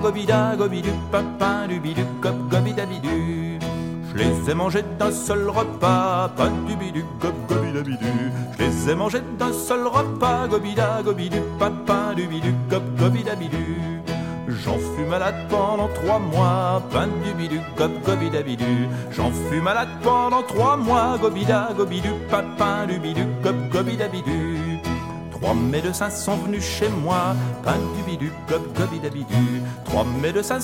gobida, gobidu, papin, dubidu, gob, gobidabidu. Je les ai mangés d'un seul repas, pas dubidu, gob, gobidabidu. Je les ai mangés d'un seul repas, gobida, gobidu, papin, dubidu, gob, gobidabidu. J'en fus malade pendant 3 mois, pain dubidu, gob, gobidabidu. J'en fus malade pendant 3 mois, gobida, gobidu, papin, dubidu, gob, gobidabidu. 3 médecins sont venus chez moi, pain dubidu, gob, gobidabidu. 3 médecins